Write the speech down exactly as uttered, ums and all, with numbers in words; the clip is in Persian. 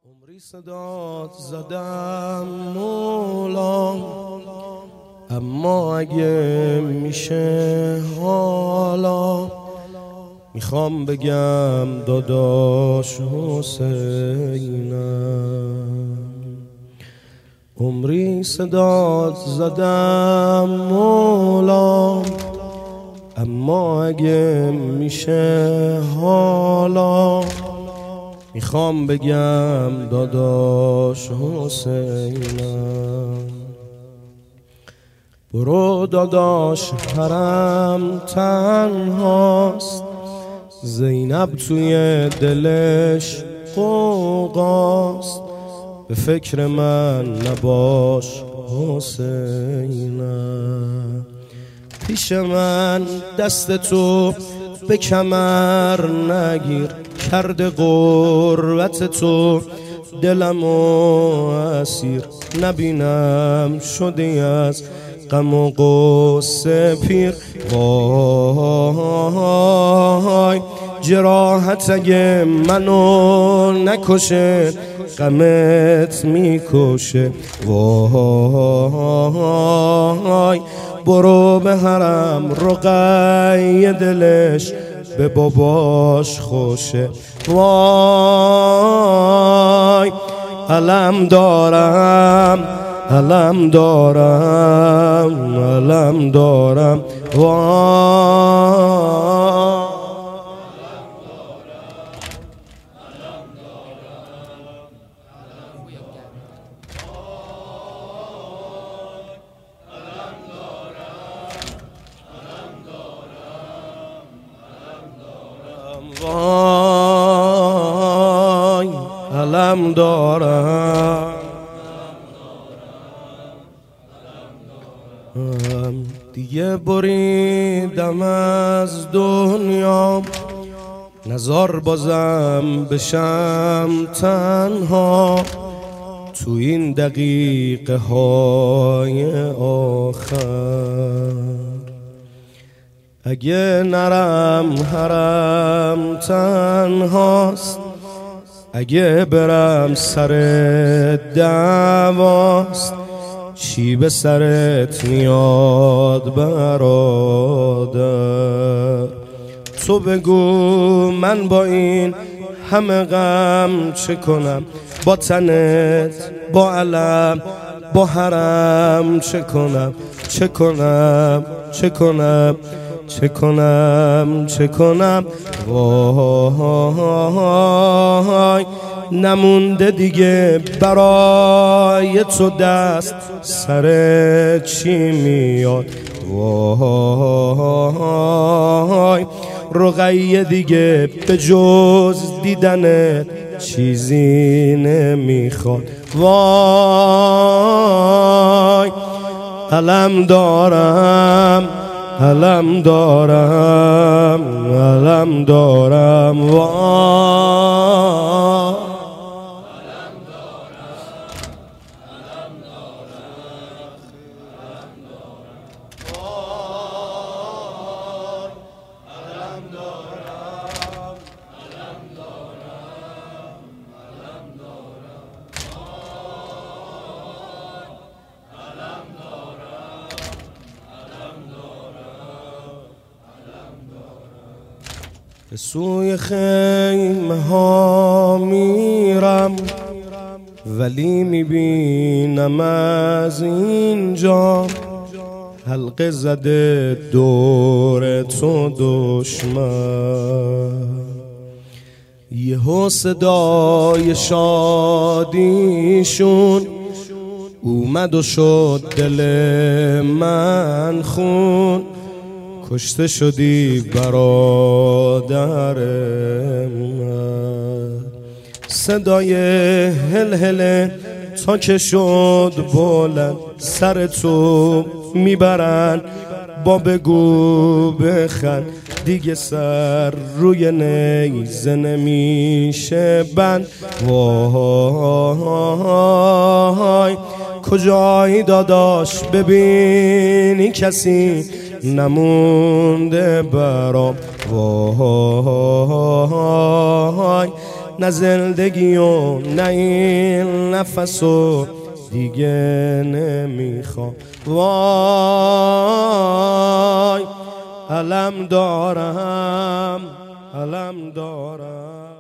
عمری صدات زدم مولا، اما اگه میشه حالا میخوام بگم داداش حسینم. عمری صدات زدم مولا، اما اگه میشه حالا میخوام بگم داداش حسینم. برو داداش حرم تنهاست، زینب توی دلش قوقاست، به فکر من نباش حسینم. پیش من دست تو به کمر نگیر، کرده قربت تو دلمو اسیر. نبینم شدی از غم و غصه پیر، وای جراحت اگه منو نکشه غمت میکشه. وای برو به حرم رقیه دلش به باباش خوشه. وای علم دارم علم دارم علم دارم وای وای علم دارم دیگه بریدم از دنیا، نزار بازم بشم تنها تو این دقیقه های آخر. اگه نرم حرم تنهاست، اگه برم سر دعواست، چی به سرت میاد برادر؟ تو بگو من با این همه غم چه کنم، با تنت با علم با حرم چه کنم چه کنم چه کنم چه کنم چه کنم. وای نمونده دیگه برای تو دست سر چی میاد. وای رقیه دیگه به جز دیدنت چیزی نمیخواد. وای علم دارم علم دارم علم دارم وای به سوی خیمه ها میرم، ولی میبینم از اینجا حلقه زده دور تو دشمن. یهو صدای شادیشون اومد و شد دل من خون. کشته شدی برادر من. صدای هل هل تا که شد بلند، سر تو میبرن با بگو بخند. دیگه سر روی نیزه نمیشه بند. وای کجایی داداش ببینی کسی نمونده برام. وای نه زندگی و نه این نفسو دیگه نمیخوام. وای علم دارم علم دارم.